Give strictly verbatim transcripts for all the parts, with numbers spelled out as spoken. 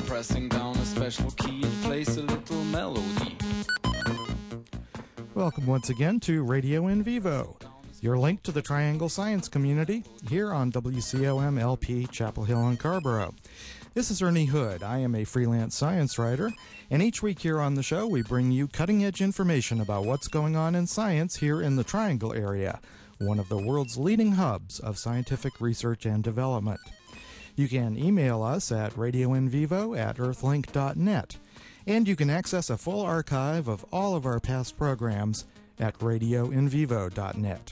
pressing down a special key, it plays a little melody. Welcome once again to Radio in Vivo, your link to the Triangle Science community here on W C O M L P Chapel Hill and Carrboro. This is Ernie Hood. I am a freelance science writer, and each week here on the show we bring you cutting-edge information about what's going on in science here in the Triangle area, one of the world's leading hubs of scientific research and development. You can email us at radioinvivo at earthlink dot net, and you can access a full archive of all of our past programs at radioinvivo dot net.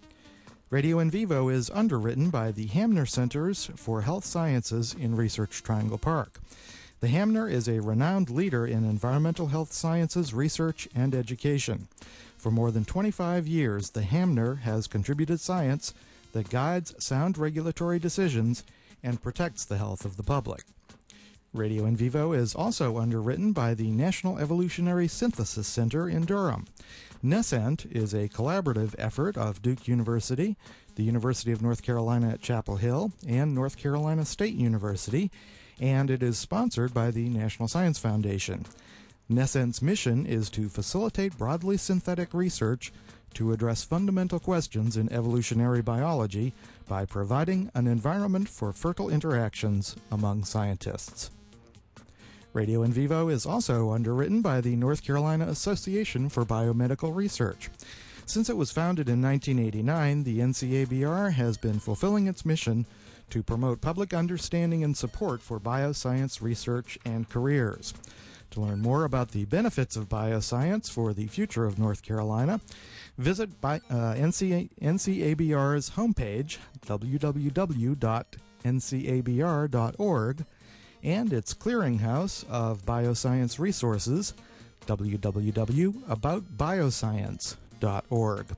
Radio in Vivo is underwritten by the Hamner Centers for Health Sciences in Research Triangle Park. The Hamner is a renowned leader in environmental health sciences research and education. For more than twenty-five years, the Hamner has contributed science that guides sound regulatory decisions and protects the health of the public. Radio in Vivo is also underwritten by the National Evolutionary Synthesis Center in Durham. NESCENT is a collaborative effort of Duke University, the University of North Carolina at Chapel Hill, and North Carolina State University, and it is sponsored by the National Science Foundation. NESCENT's mission is to facilitate broadly synthetic research to address fundamental questions in evolutionary biology by providing an environment for fertile interactions among scientists. Radio in Vivo is also underwritten by the North Carolina Association for Biomedical Research. Since it was founded in nineteen eighty-nine, the N C A B R has been fulfilling its mission to promote public understanding and support for bioscience research and careers. To learn more about the benefits of bioscience for the future of North Carolina, visit by, uh, N C A, N C A B R's homepage, w w w dot n c a b r dot org, and its clearinghouse of bioscience resources, w w w dot about bioscience dot org.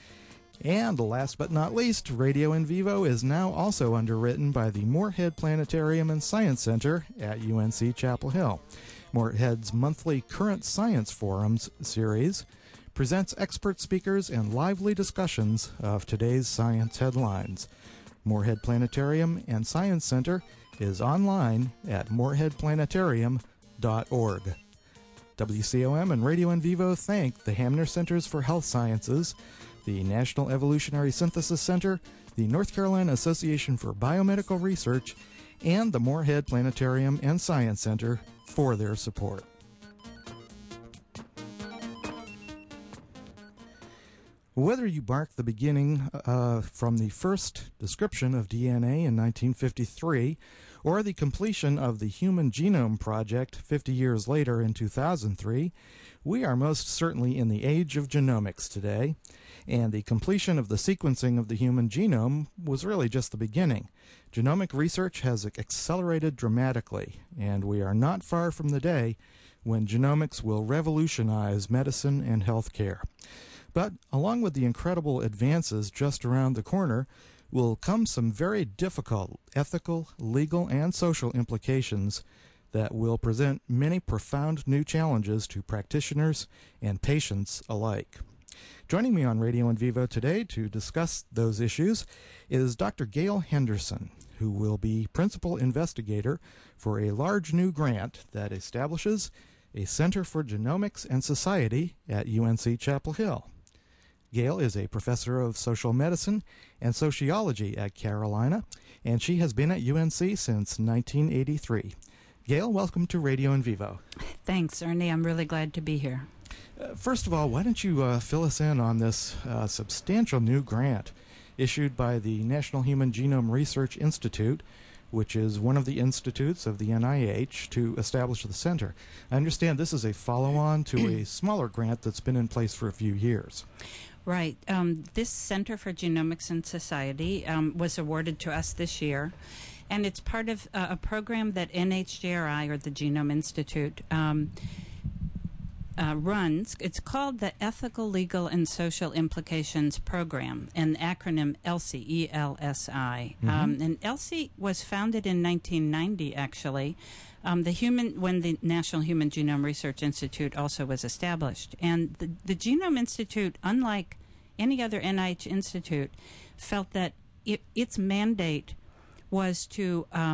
And last but not least, Radio in Vivo is now also underwritten by the Moorhead Planetarium and Science Center at U N C Chapel Hill. Moorhead's monthly Current Science Forums series presents expert speakers and lively discussions of today's science headlines. Moorhead Planetarium and Science Center is online at moorhead planetarium dot org. W C O M and Radio in Vivo thank the Hamner Centers for Health Sciences, the National Evolutionary Synthesis Center, the North Carolina Association for Biomedical Research, and the Moorhead Planetarium and Science Center for their support. Whether you mark the beginning uh, from the first description of D N A in nineteen fifty-three or the completion of the Human Genome Project fifty years later in two thousand three, we are most certainly in the age of genomics today, and the completion of the sequencing of the human genome was really just the beginning. Genomic research has accelerated dramatically, and we are not far from the day when genomics will revolutionize medicine and healthcare. But along with the incredible advances just around the corner will come some very difficult ethical, legal, and social implications that will present many profound new challenges to practitioners and patients alike. Joining me on Radio in Vivo today to discuss those issues is Doctor Gail Henderson, who will be principal investigator for a large new grant that establishes a Center for Genomics and Society at U N C Chapel Hill. Gail is a professor of social medicine and sociology at Carolina, and she has been at U N C since nineteen eighty-three. Gail, welcome to Radio in Vivo. Thanks, Ernie. I'm really glad to be here. Uh, first of all, why don't you uh, fill us in on this uh, substantial new grant issued by the National Human Genome Research Institute, which is one of the institutes of the N I H, to establish the center. I understand this is a follow-on to a smaller grant that's been in place for a few years. Right. Um, this Center for Genomics and Society um, was awarded to us this year, and it's part of uh, a program that N H G R I, or the Genome Institute, um, uh, runs. It's called the Ethical, Legal, and Social Implications Program, and the acronym ELSI, E L S I. Mm-hmm. Um, and ELSI was founded in nineteen ninety, actually. Um, the human, when the National Human Genome Research Institute also was established. And the, the Genome Institute, unlike any other N I H institute, felt that it, its mandate was to um,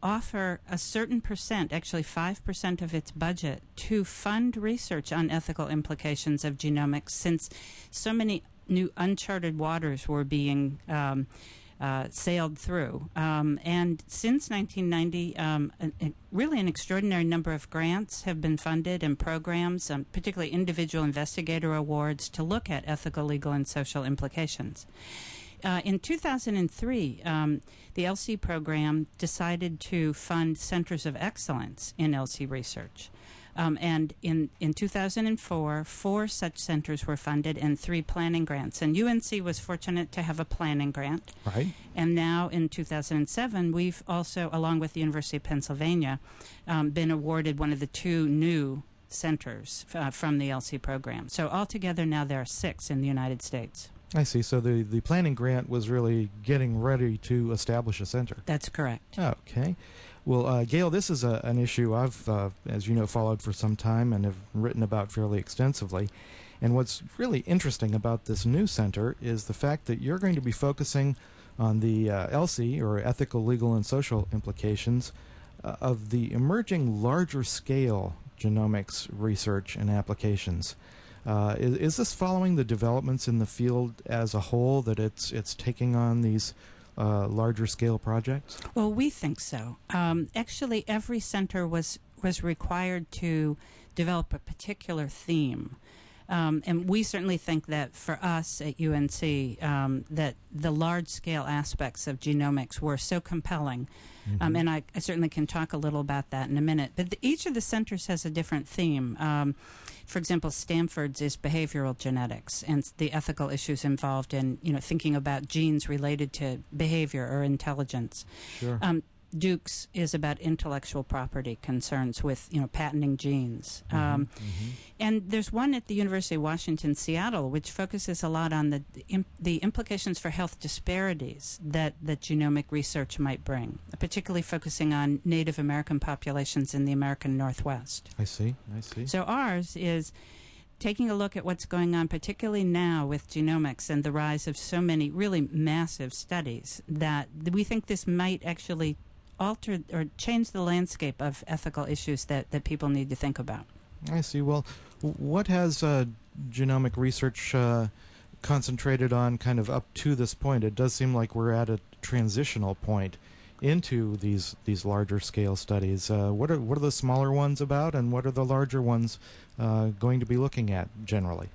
offer a certain percent, actually five percent of its budget, to fund research on ethical implications of genomics, since so many new uncharted waters were being um, uh, sailed through. Um, and since nineteen ninety, um, a, a, really an extraordinary number of grants have been funded and programs, um, particularly individual investigator awards, to look at ethical, legal, and social implications. Uh, in two thousand three, um, the E L S I program decided to fund centers of excellence in E L S I research. Um, and in, in two thousand four, four such centers were funded and three planning grants. And U N C was fortunate to have a planning grant. Right. And now in two thousand seven, we've also, along with the University of Pennsylvania, um, been awarded one of the two new centers uh, from the E L S I program. So altogether now there are six in the United States. I see. So the, the planning grant was really getting ready to establish a center. That's correct. Okay. Well, uh, Gail, this is a, an issue I've, uh, as you know, followed for some time and have written about fairly extensively. And what's really interesting about this new center is the fact that you're going to be focusing on the uh, E L S I, or ethical, legal, and social implications, uh, of the emerging larger-scale genomics research and applications. Uh, is, is this following the developments in the field as a whole, that it's it's taking on these uh, larger scale projects? Well, we think so. Um, actually, every center was was required to develop a particular theme. Um, and we certainly think that for us at U N C, um, that the large-scale aspects of genomics were so compelling. Mm-hmm. Um, and I, I certainly can talk a little about that in a minute. But the, each of the centers has a different theme. Um, for example, Stanford's is behavioral genetics and the ethical issues involved in, you know, thinking about genes related to behavior or intelligence. Sure. Um, Duke's is about intellectual property concerns with, you know, patenting genes. Mm-hmm, um, mm-hmm. And there's one at the University of Washington, Seattle, which focuses a lot on the imp- the implications for health disparities that, that genomic research might bring, particularly focusing on Native American populations in the American Northwest. I see, I see. So ours is taking a look at what's going on, particularly now with genomics and the rise of so many really massive studies, that we think this might actually alter or change the landscape of ethical issues that, that people need to think about. I see. Well, w- what has uh, genomic research uh, concentrated on kind of up to this point? It does seem like we're at a transitional point into these these larger scale studies. Uh, what are what are the smaller ones about, and what are the larger ones uh, going to be looking at generally?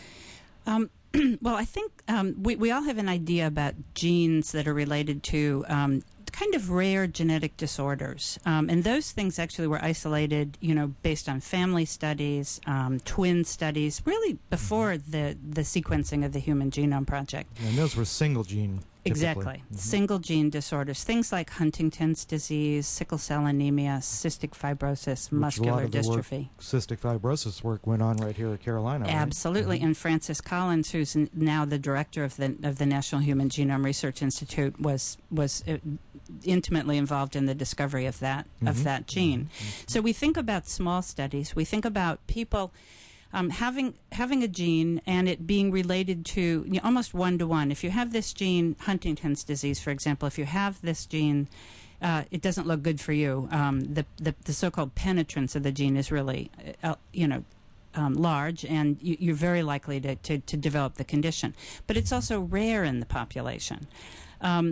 Um, well, I think um, we we all have an idea about genes that are related to um, kind of rare genetic disorders, um, and those things actually were isolated, you know, based on family studies, um, twin studies, really before mm-hmm. the the sequencing of the Human Genome Project. And those were single gene. Exactly. Mm-hmm. Single gene disorders, things like Huntington's disease, sickle cell anemia, cystic fibrosis, Which muscular a lot of the dystrophy. Work, cystic fibrosis work went on right here at Carolina. Right? Absolutely. Mm-hmm. And Francis Collins, who's n- now the director of the of the National Human Genome Research Institute, was was uh, intimately involved in the discovery of that mm-hmm. of that gene. Mm-hmm. So we think about small studies. We think about people Um, having having a gene and it being related to, you know, almost one-to-one. If you have this gene, Huntington's disease, for example, if you have this gene, uh, it doesn't look good for you. Um, the, the, the so-called penetrance of the gene is really, uh, you know, um, large, and you, you're very likely to, to, to develop the condition. But it's also rare in the population. Um,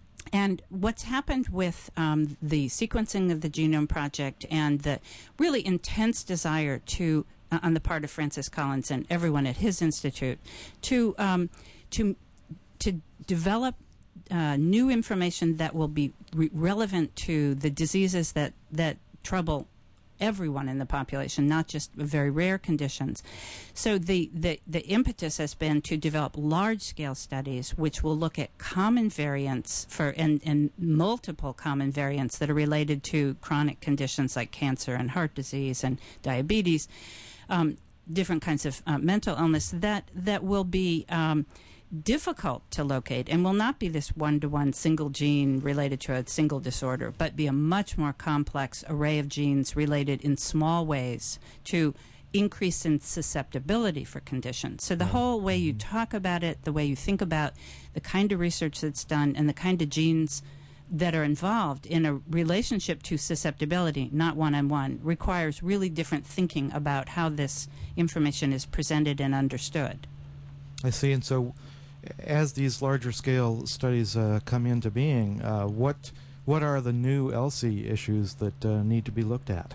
And what's happened with um, the sequencing of the Genome Project and the really intense desire to, uh, on the part of Francis Collins and everyone at his institute, to um, to to develop uh, new information that will be re- relevant to the diseases that that trouble everyone in the population, not just very rare conditions. So the, the, the impetus has been to develop large-scale studies which will look at common variants for and, and multiple common variants that are related to chronic conditions like cancer and heart disease and diabetes, um, different kinds of uh, mental illness that, that will be um, difficult to locate and will not be this one-to-one single gene related to a single disorder, but be a much more complex array of genes related in small ways to increase in susceptibility for conditions. So the whole way you talk about it, the way you think about the kind of research that's done and the kind of genes that are involved in a relationship to susceptibility, not one-on-one, requires really different thinking about how this information is presented and understood. I see. And so as these larger scale studies uh, come into being, uh, what what are the new ELSI issues that uh, need to be looked at?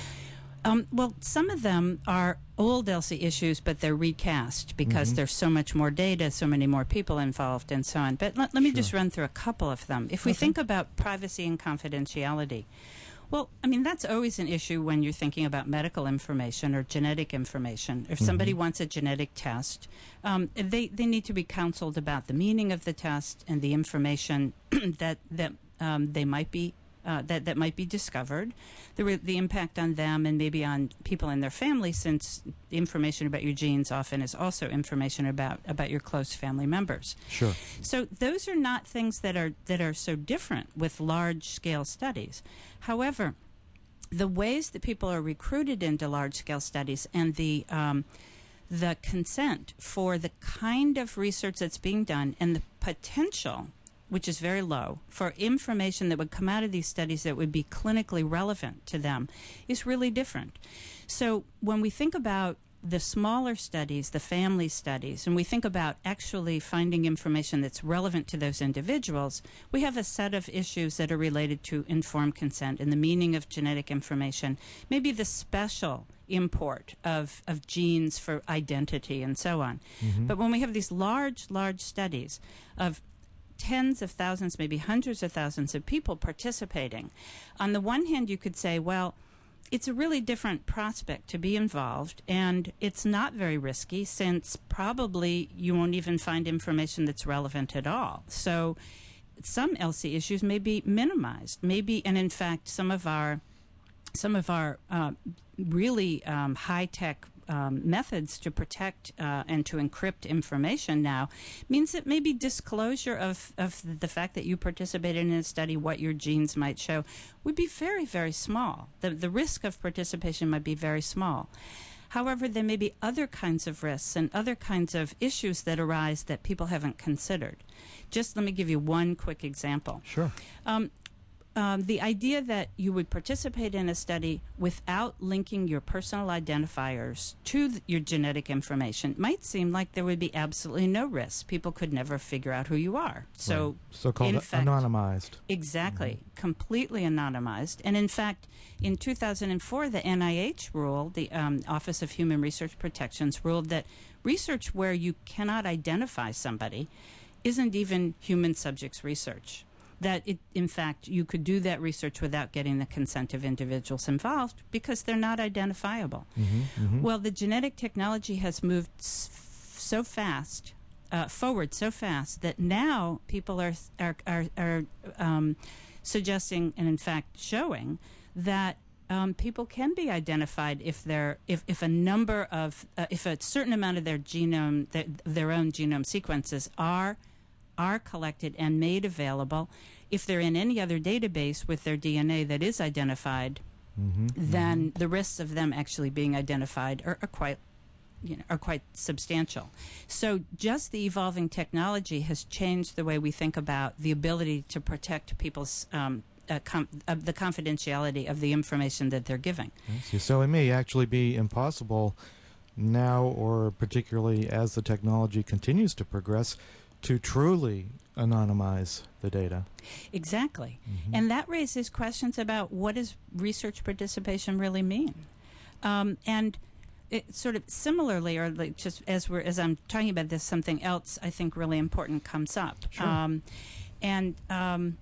Um, well, some of them are old ELSI issues, but they're recast because Mhm. there's so much more data, so many more people involved, and so on. But let, let me Sure. just run through a couple of them. If we Okay. think about privacy and confidentiality, well, I mean, that's always an issue when you're thinking about medical information or genetic information. If somebody Mhm. wants a genetic test, um, they, they need to be counseled about the meaning of the test and the information that, that um, they might be Uh, that, that might be discovered, the, re- the impact on them and maybe on people in their family, since information about your genes often is also information about, about your close family members. Sure. So those are not things that are, that are so different with large-scale studies. However, the ways that people are recruited into large-scale studies and the um, the consent for the kind of research that's being done and the potential, which is very low, for information that would come out of these studies that would be clinically relevant to them is really different. So when we think about the smaller studies, the family studies, and we think about actually finding information that's relevant to those individuals, we have a set of issues that are related to informed consent and the meaning of genetic information, maybe the special import of, of genes for identity and so on. Mhm. But when we have these large, large studies of tens of thousands, maybe hundreds of thousands of people participating, on the one hand you could say, well, it's a really different prospect to be involved, and it's not very risky since probably you won't even find information that's relevant at all. So some ELSI issues may be minimized, maybe, and in fact some of our some of our uh, really um, high-tech Um, methods to protect uh, and to encrypt information now means that maybe disclosure of, of the fact that you participated in a study, what your genes might show, would be very, very small. The, the risk of participation might be very small. However, there may be other kinds of risks and other kinds of issues that arise that people haven't considered. Just let me give you one quick example. Sure. Um, Um, the idea that you would participate in a study without linking your personal identifiers to th- your genetic information might seem like there would be absolutely no risk. People could never figure out who you are. So, Right. So-called in fact, anonymized. Exactly, completely anonymized. And in fact, in two thousand four, the N I H ruled, the um, Office of Human Research Protections ruled that research where you cannot identify somebody isn't even human subjects research. That, it, in fact, you could do that research without getting the consent of individuals involved because they're not identifiable. Mhm, mhm. Well, the genetic technology has moved s- so fast, uh, forward so fast, that now people are, are, are, are um, suggesting and, in fact, showing that um, people can be identified if they're if, if a number of uh, if a certain amount of their genome their, their own genome sequences are are collected and made available. If they're in any other database with their D N A that is identified, Mhm, then mhm. the risks of them actually being identified are, are quite, you know, are quite substantial. So just the evolving technology has changed the way we think about the ability to protect people's um, uh, com- uh, the confidentiality of the information that they're giving. I see. So it may actually be impossible now, or particularly as the technology continues to progress, to truly anonymize the data. Exactly. Mhm. And that raises questions about what does research participation really mean? Um, and it sort of similarly, or like just as we're as I'm talking about this, something else I think really important comes up. Sure. Um, and um,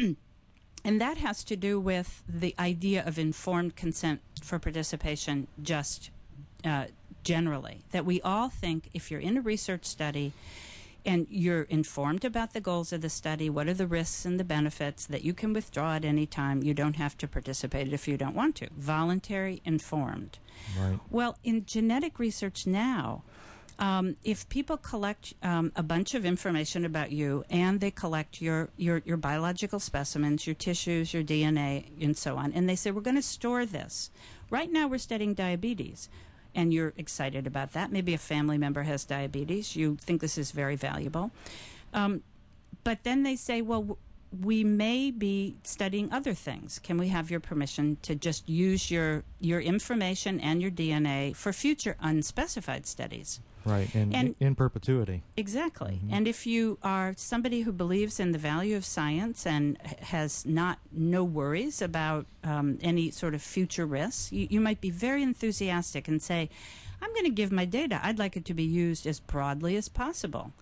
and that has to do with the idea of informed consent for participation just uh, generally. That we all think if you're in a research study and you're informed about the goals of the study, what are the risks and the benefits, that you can withdraw at any time. You don't have to participate if you don't want to. Voluntary, informed. Right. Well, in genetic research now, um, if people collect um, a bunch of information about you and they collect your, your, your biological specimens, your tissues, your D N A, and so on, and they say, we're going to store this. Right now we're studying diabetes. And you're excited about that. Maybe a family member has diabetes. You think this is very valuable. Um, but then they say, well, w- we may be studying other things. Can we have your permission to just use your your information and your D N A for future unspecified studies? Right, and, And- in perpetuity. Exactly. And if you are somebody who believes in the value of science and h- has not no worries about um, any sort of future risks, you, you might be very enthusiastic and say, I'm going to give my data. I'd like it to be used as broadly as possible.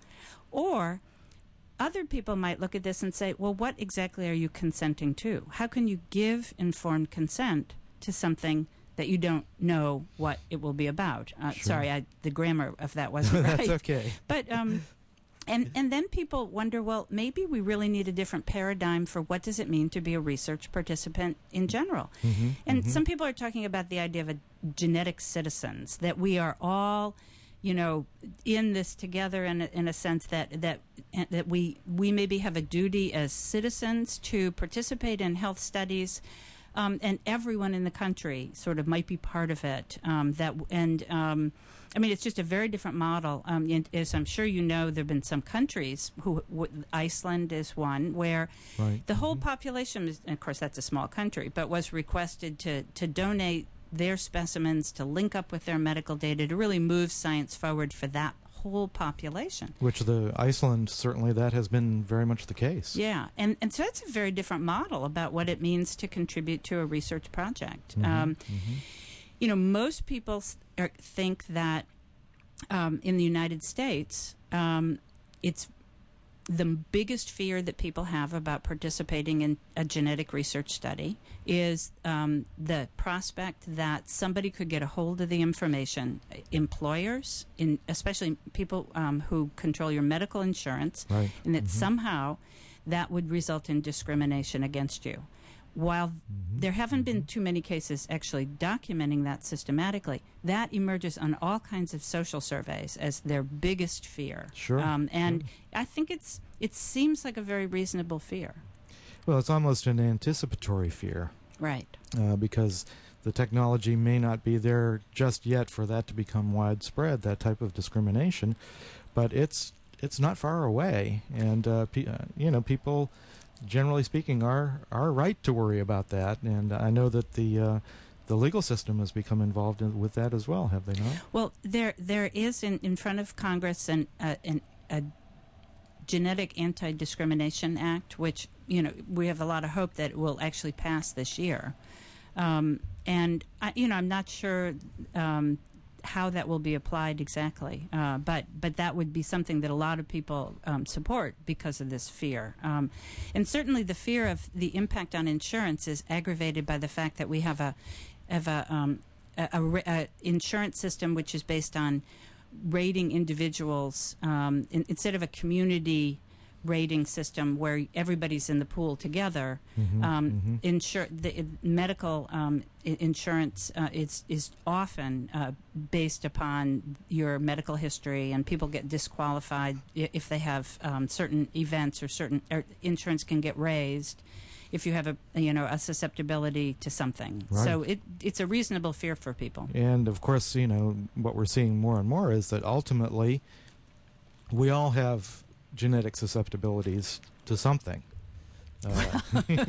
Or other people might look at this and say, well, what exactly are you consenting to? How can you give informed consent to something that you don't know what it will be about? Uh, Sure. Sorry, I, the grammar of that wasn't right. That's okay. But um, and and then people wonder, well, maybe we really need a different paradigm for what does it mean to be a research participant in general. Mm-hmm, And mm-hmm. some people are talking about the idea of a genetic citizens, that we are all, you know, in this together in a, in a sense that that that we we maybe have a duty as citizens to participate in health studies. Um, and everyone in the country sort of might be part of it. Um, that and um, I mean, it's just a very different model. Um, and as I'm sure you know, there have been some countries who, w- Iceland is one, where Right. the whole population, is, and of course that's a small country, but was requested to to donate their specimens to link up with their medical data to really move science forward for that whole population. Which the Iceland, certainly that has been very much the case. Yeah, and, and so that's a very different model about what it means to contribute to a research project. Mhm, Um, mhm. You know, most people s- er, think that um, in the United States, um, it's the biggest fear that people have about participating in a genetic research study is um, the prospect that somebody could get a hold of the information. Employers, in especially people um, who control your medical insurance, Right. and that Mhm. somehow that would result in discrimination against you. While Mhm. there haven't been too many cases actually documenting that systematically, that emerges on all kinds of social surveys as their biggest fear. Sure, Um, and sure. I think it's it seems like a very reasonable fear. Well, it's almost an anticipatory fear. Right. Uh, because the technology may not be there just yet for that to become widespread, that type of discrimination, but it's it's not far away, and uh, pe- uh, you know, people, generally speaking, are are right to worry about that, and I know that the uh, the legal system has become involved in, with that as well, have they not? Well, there there is in, in front of Congress an, uh, an a Genetic Anti-Discrimination Act, which, you know, we have a lot of hope that it will actually pass this year. Um, and, I, you know, I'm not sure um, how that will be applied exactly, uh, but, but that would be something that a lot of people um, support because of this fear. Um, and certainly the fear of the impact on insurance is aggravated by the fact that we have a, have a, um, a, a, ra- a insurance system which is based on rating individuals um, in, instead of a community rating system where everybody's in the pool together. Mhm, um, mhm. insur- the uh, medical um, I- insurance uh, is is often uh, based upon your medical history, and people get disqualified i- if they have um, certain events or certain or insurance can get raised if you have a you know a susceptibility to something. Right. So it it's a reasonable fear for people. And of course, you know, what we're seeing more and more is that ultimately we all have genetic susceptibilities to something. Uh,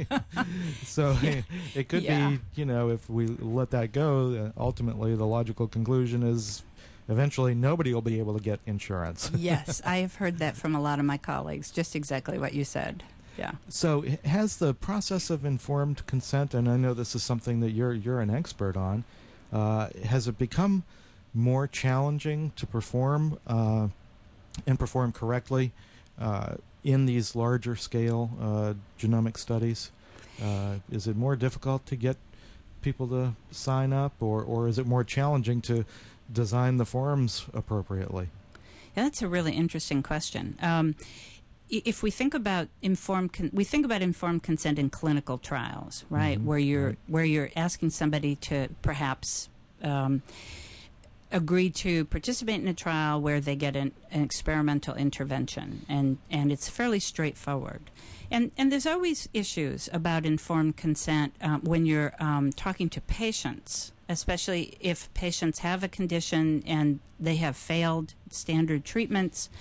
so it could Yeah. be, you know, if we let that go, uh, ultimately the logical conclusion is eventually nobody will be able to get insurance. Yes, I have heard that from a lot of my colleagues, just exactly what you said. Yeah. So h- has the process of informed consent, and I know this is something that you're you're an expert on, uh, has it become more challenging to perform uh, and perform correctly uh, in these larger scale uh, genomic studies? Uh, is it more difficult to get people to sign up, or, or is it more challenging to design the forms appropriately? Yeah, that's a really interesting question. Um, i- if we think about informed, con- we think about informed consent in clinical trials, right? Mhm, Where you're right. where you're asking somebody to perhaps um, agree to participate in a trial where they get an, an experimental intervention, and and it's fairly straightforward. And and there's always issues about informed consent um, when you're um, talking to patients, especially if patients have a condition and they have failed standard treatments.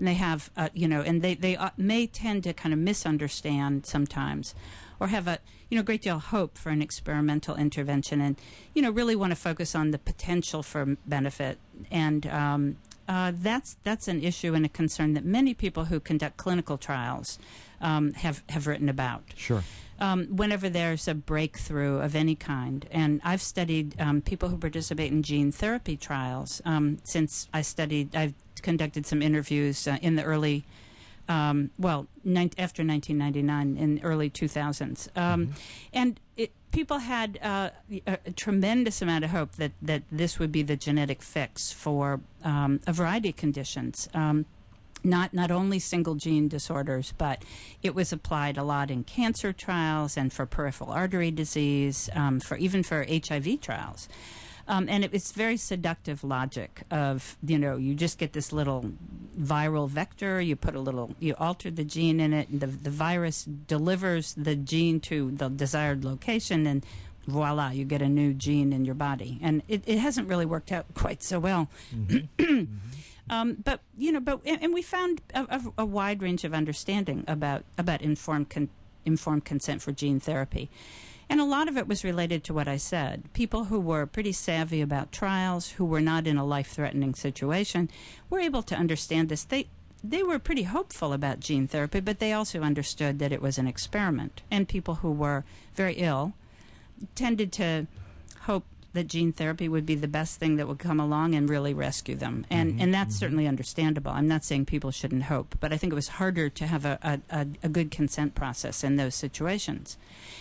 and they have, uh, you know, and they they uh, may tend to kind of misunderstand sometimes, or have a you know great deal of hope for an experimental intervention, and you know really want to focus on the potential for benefit, and um, uh, that's that's an issue and a concern that many people who conduct clinical trials um, have have written about. Sure. Um, whenever there's a breakthrough of any kind. And I've studied um, people who participate in gene therapy trials um, since I studied, I've conducted some interviews uh, in the early, um, well, ni- after nineteen ninety-nine, in early two thousands. Um, mm-hmm. And it, people had uh, a, a tremendous amount of hope that, that this would be the genetic fix for um, a variety of conditions. Um, Not not only single gene disorders, but it was applied a lot in cancer trials and for peripheral artery disease, um, for even for H I V trials. Um, and it, it's very seductive logic of, you know, you just get this little viral vector, you put a little, you alter the gene in it, and the, the virus delivers the gene to the desired location, and voila, you get a new gene in your body. And it, it hasn't really worked out quite so well. Mm-hmm. mm-hmm. Um, but you know, but and, and we found a, a, a wide range of understanding about about informed con, informed consent for gene therapy, and a lot of it was related to what I said. People who were pretty savvy about trials, who were not in a life-threatening situation, were able to understand this. They they were pretty hopeful about gene therapy, but they also understood that it was an experiment, and people who were very ill tended to hope that gene therapy would be the best thing that would come along and really rescue them. And mm-hmm, and that's mm-hmm. certainly understandable. I'm not saying people shouldn't hope, but I think it was harder to have a, a, a good consent process in those situations.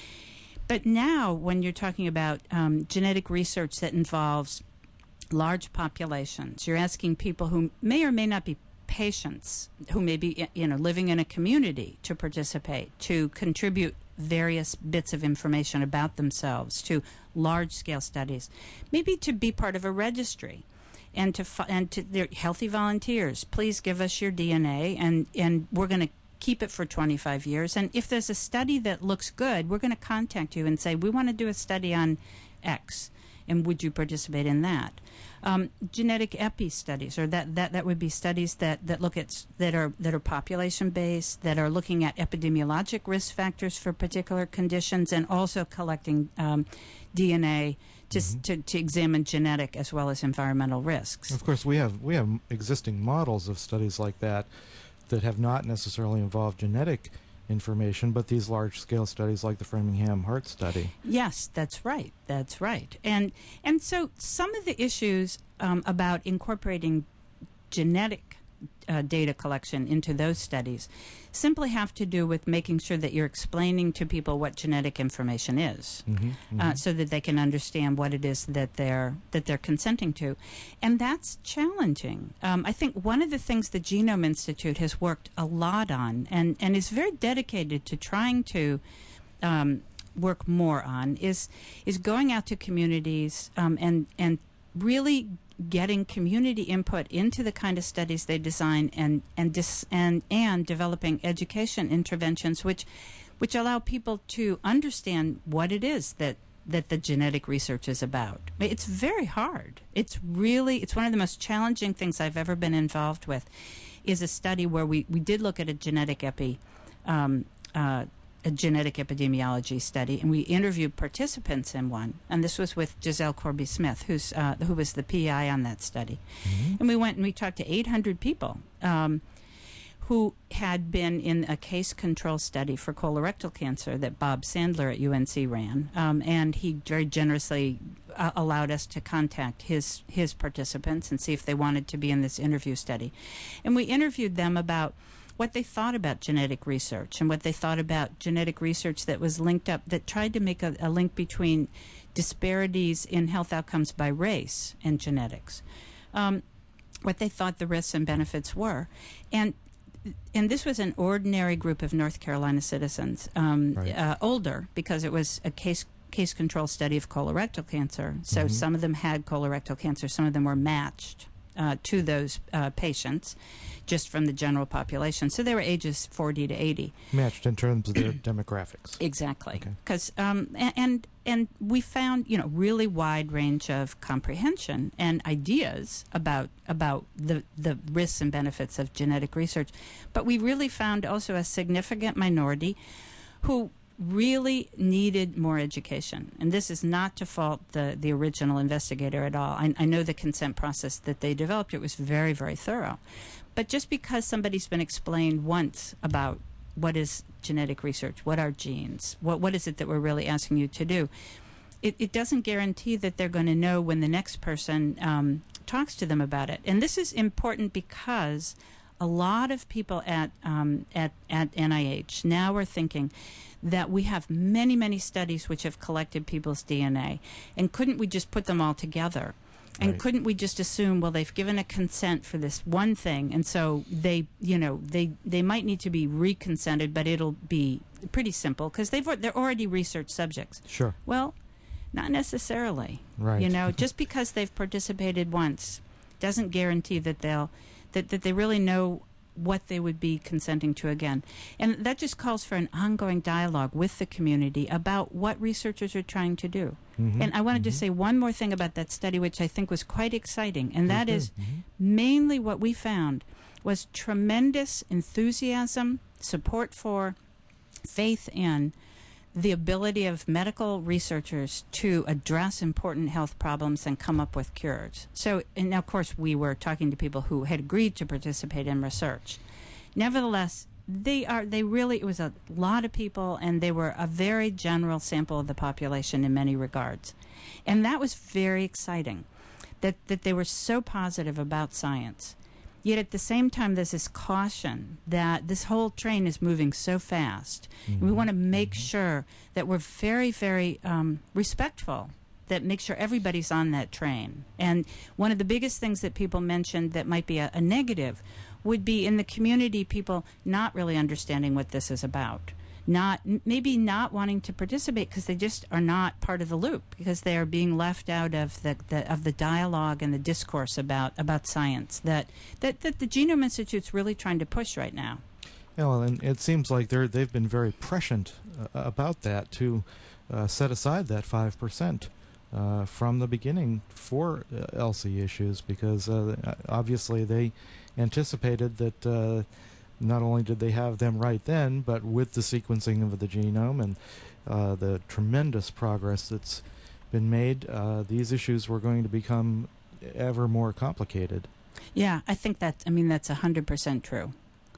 But now, when you're talking about um, genetic research that involves large populations, you're asking people who may or may not be patients, who may be you know living in a community, to participate, to contribute various bits of information about themselves to large-scale studies, maybe to be part of a registry, and to fi- and to their healthy volunteers. Please give us your D N A, and and we're going to keep it for twenty-five years. And if there's a study that looks good, we're going to contact you and say, we want to do a study on X, and would you participate in that? Um, genetic epi studies, or that, that, that would be studies that, that look at that are that are population based, that are looking at epidemiologic risk factors for particular conditions, and also collecting um, D N A to, mm-hmm. to to examine genetic as well as environmental risks. Of course, we have we have existing models of studies like that that have not necessarily involved genetic information, but these large-scale studies like the Framingham Heart Study. Yes, that's right. That's right. And and so some of the issues um, about incorporating genetic uh, data collection into those studies simply have to do with making sure that you're explaining to people what genetic information is, mm-hmm, mm-hmm. Uh, so that they can understand what it is that they're that they're consenting to, and that's challenging. Um, I think one of the things the Genome Institute has worked a lot on, and and is very dedicated to trying to um, work more on, is is going out to communities um, and and really getting community input into the kind of studies they design, and and dis, and and developing education interventions which which allow people to understand what it is that that the genetic research is about. It's very hard. It's really it's one of the most challenging things I've ever been involved with, is a study where we, we did look at a genetic epi um, uh, a genetic epidemiology study, and we interviewed participants in one. And this was with Giselle Corby-Smith, who's uh, who was the P I on that study. Mm-hmm. And we went and we talked to eight hundred people um, who had been in a case control study for colorectal cancer that Bob Sandler at U N C ran. Um, and he very generously uh, allowed us to contact his his participants and see if they wanted to be in this interview study. And we interviewed them about what they thought about genetic research, and what they thought about genetic research that was linked up, that tried to make a, a link between disparities in health outcomes by race and genetics, um, what they thought the risks and benefits were. And and this was an ordinary group of North Carolina citizens, um, right. uh, older, because it was a case case control study of colorectal cancer. So mm-hmm. some of them had colorectal cancer, some of them were matched. uh, to those uh, patients, just from the general population. So they were ages forty to eighty. Matched in terms of their demographics. Exactly. Because okay. um, and, and and we found, you know, really wide range of comprehension and ideas about about the the risks and benefits of genetic research, but we really found also a significant minority who really needed more education. And this is not to fault the, the original investigator at all. I, I know the consent process that they developed, it was very, very thorough. But just because somebody's been explained once about what is genetic research, what are genes, what what is it that we're really asking you to do, it, it doesn't guarantee that they're going to know when the next person um, talks to them about it. And this is important because a lot of people at um, at, at N I H now are thinking that we have many, many studies which have collected people's D N A, and couldn't we just put them all together? And right. couldn't we just assume, well, they've given a consent for this one thing, and so they, you know, they they might need to be reconsented, but it'll be pretty simple because they've they're already research subjects. Sure. Well, not necessarily. Right. You know, just because they've participated once doesn't guarantee that they'll that, that they really know what they would be consenting to again. And that just calls for an ongoing dialogue with the community about what researchers are trying to do. Mm-hmm. And I wanted mm-hmm. to say one more thing about that study, which I think was quite exciting, and that mm-hmm. is mm-hmm. mainly what we found was tremendous enthusiasm, support for, faith in the ability of medical researchers to address important health problems and come up with cures. So, and of course, we were talking to people who had agreed to participate in research. Nevertheless, they are, they really, it was a lot of people, and they were a very general sample of the population in many regards. And that was very exciting, that, that they were so positive about science. Yet at the same time, there's this caution that this whole train is moving so fast. Mm-hmm. And we want to make mm-hmm. sure that we're very, very um, respectful, that make sure everybody's on that train. And one of the biggest things that people mentioned that might be a, a negative would be in the community, people not really understanding what this is about. Not maybe not wanting to participate because they just are not part of the loop, because they are being left out of the, the of the dialogue and the discourse about about science that, that that the Genome Institute's really trying to push right now. Yeah, well, and it seems like they're they've been very prescient uh, about that to uh, set aside that five percent uh, from the beginning for uh, E L S I issues, because uh, obviously they anticipated that. Uh, Not only did they have them right then, but with the sequencing of the genome and uh, the tremendous progress that's been made, uh, these issues were going to become ever more complicated. Yeah, I think that, I mean, that's one hundred percent true.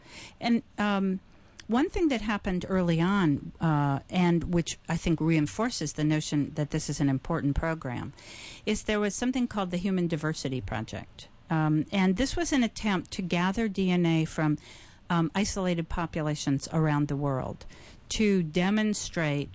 And um, one thing that happened early on, uh, and which I think reinforces the notion that this is an important program, is there was something called the Human Diversity Project. Um, and this was an attempt to gather D N A from Um, isolated populations around the world to demonstrate,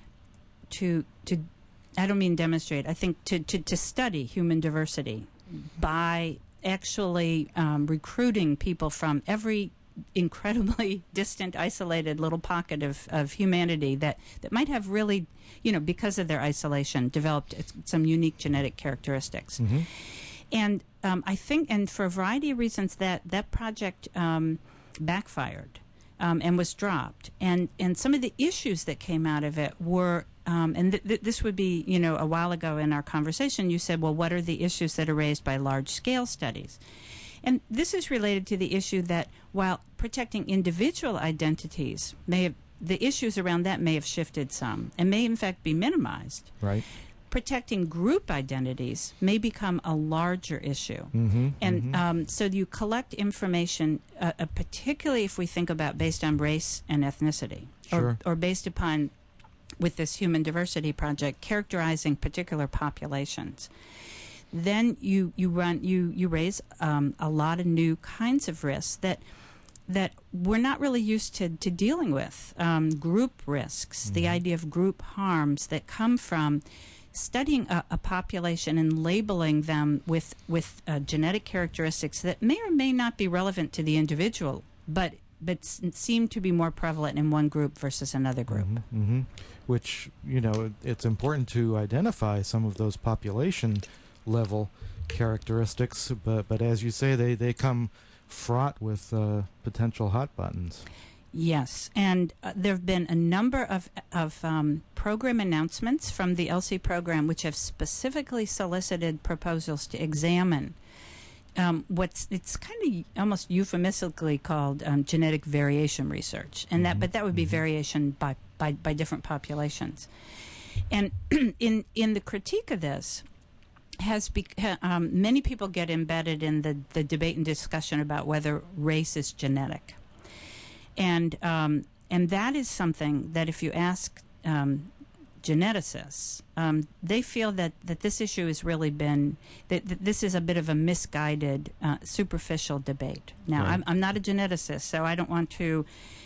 to, to I don't mean demonstrate, I think to, to, to study human diversity by actually um, recruiting people from every incredibly distant, isolated little pocket of, of humanity that, that might have really, you know, because of their isolation, developed some unique genetic characteristics. Mm-hmm. And um, I think, and for a variety of reasons, that, that project um, backfired um, and was dropped. And and some of the issues that came out of it were, um, and th- th- this would be, you know, a while ago in our conversation, you said, well, what are the issues that are raised by large-scale studies? And this is related to the issue that while protecting individual identities may have, the issues around that may have shifted some and may in fact be minimized. Right. Protecting group identities may become a larger issue. Mm-hmm, and mm-hmm. Um, so you collect information, uh, uh, particularly if we think about based on race and ethnicity, sure. or, or based upon, with this Human Diversity Project, characterizing particular populations. Then you, you, run, you, you raise um, a lot of new kinds of risks that that we're not really used to, to dealing with. Um, group risks, mm-hmm. the idea of group harms that come from studying a, a population and labeling them with with uh, genetic characteristics that may or may not be relevant to the individual, but but s- seem to be more prevalent in one group versus another group. Mm-hmm, mm-hmm. Which, you know, it's important to identify some of those population level characteristics, but but as you say, they, they come fraught with uh, potential hot buttons. Yes, and uh, there have been a number of of um, program announcements from the ELSI program which have specifically solicited proposals to examine um, what's it's kind of almost euphemistically called um, genetic variation research, and that but that would be Mhm. variation by, by by different populations. And in in the critique of this, has bec- ha- um, many people get embedded in the the debate and discussion about whether race is genetic. And um, and that is something that if you ask um, geneticists, um, they feel that, that this issue has really been, that, that this is a bit of a misguided, uh, superficial debate. Now, Right. I'm, I'm not a geneticist, so I don't want to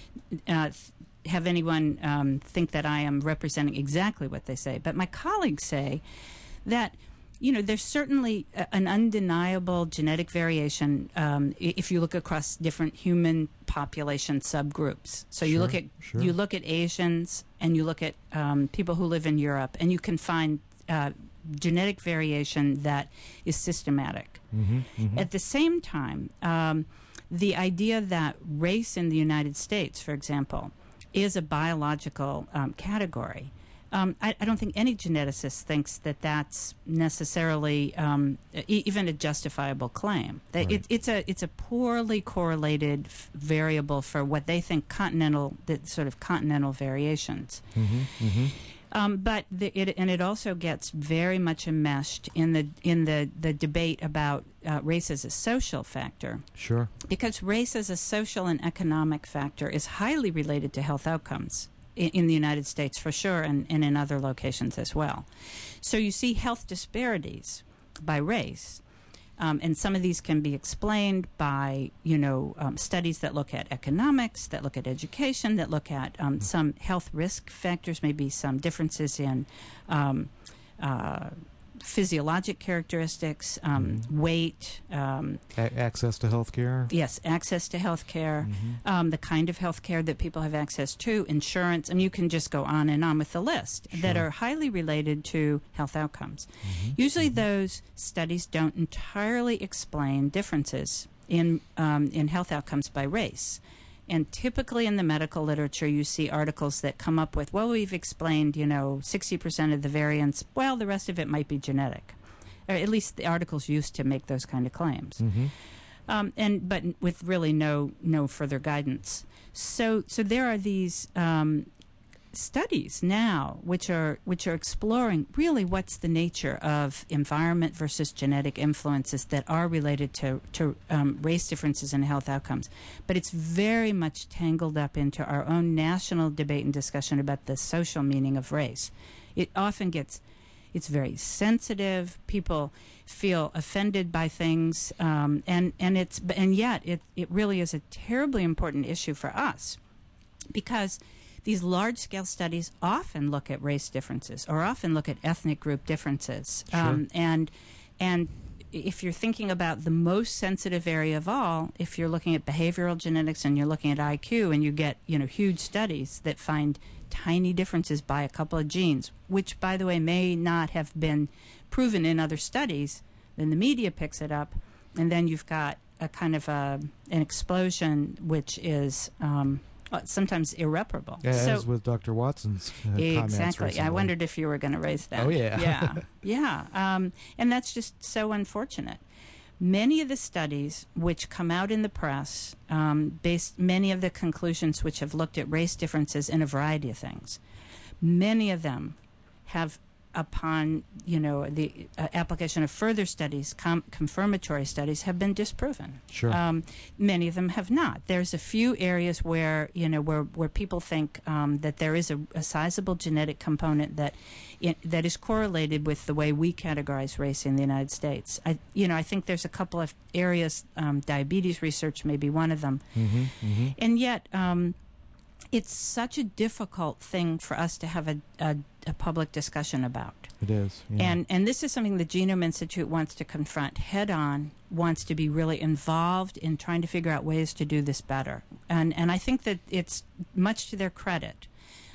uh, th- have anyone um, think that I am representing exactly what they say. But my colleagues say that, you know, there's certainly a, an undeniable genetic variation um, i- if you look across different human population subgroups. So you Sure, look at sure. you look at Asians and you look at um, people who live in Europe, and you can find uh, genetic variation that is systematic. Mm-hmm, mm-hmm. At the same time, um, the idea that race in the United States, for example, is a biological um, category. Um, I, I don't think any geneticist thinks that that's necessarily um, e- even a justifiable claim. That Right. it, it's a it's a poorly correlated f- variable for what they think continental, the sort of continental variations. Mm-hmm, mm-hmm. Um, but the, it and it also gets very much enmeshed in the in the, the debate about uh, race as a social factor, Sure. because race as a social and economic factor is highly related to health outcomes in, in the United States for sure, and, and in other locations as well. So you see health disparities by race, um, and some of these can be explained by, you know, um, studies that look at economics, that look at education, that look at um, some health risk factors, maybe some differences in um, uh, physiologic characteristics, um, Mhm. weight, um, A- access to health care. yes, access to health care, Mhm. um, the kind of health care that people have access to, insurance, and you can just go on and on with the list that Sure. are highly related to health outcomes. Mhm. Usually Mhm. those studies don't entirely explain differences in, um, in health outcomes by race. And typically in the medical literature, you see articles that come up with, well, we've explained, you know, sixty percent of the variance. Well, the rest of it might be genetic. Or at least the articles used to make those kind of claims. Mhm. Um, and but with really no no further guidance. So so there are these um, studies now which are which are exploring really what's the nature of environment versus genetic influences that are related to to um, race differences in health outcomes. But it's very much tangled up into our own national debate and discussion about the social meaning of race. It often gets It's very sensitive. People feel offended by things, um, and and it's and yet it it really is a terribly important issue for us, because these large-scale studies often look at race differences or often look at ethnic group differences, Sure. um, and and if you're thinking about the most sensitive area of all, if you're looking at behavioral genetics and you're looking at I Q, and you get, you know, huge studies that find tiny differences by a couple of genes, which, by the way, may not have been proven in other studies, then the media picks it up, and then you've got a kind of a, an explosion which is um, uh, sometimes irreparable. Yeah, so, as with Doctor Watson's uh, comments exactly. recently. I wondered if you were going to raise that. Oh, yeah. yeah, yeah. Um, and that's just so unfortunate. Many of the studies which come out in the press, um, based many of the conclusions which have looked at race differences in a variety of things, many of them have, upon you know the uh, application of further studies, com- confirmatory studies, have been disproven. Sure. Um, many of them have not. There's a few areas where you know where where people think um, that there is a, a sizable genetic component that it, that is correlated with the way we categorize race in the United States. I you know I think there's a couple of areas. Um, diabetes research may be one of them, Mm-hmm, mm-hmm. and yet. Um, It's such a difficult thing for us to have a, a, a public discussion about. It is. Yeah. And and this is something the Genome Institute wants to confront head on, wants to be really involved in trying to figure out ways to do this better. And and I think that it's much to their credit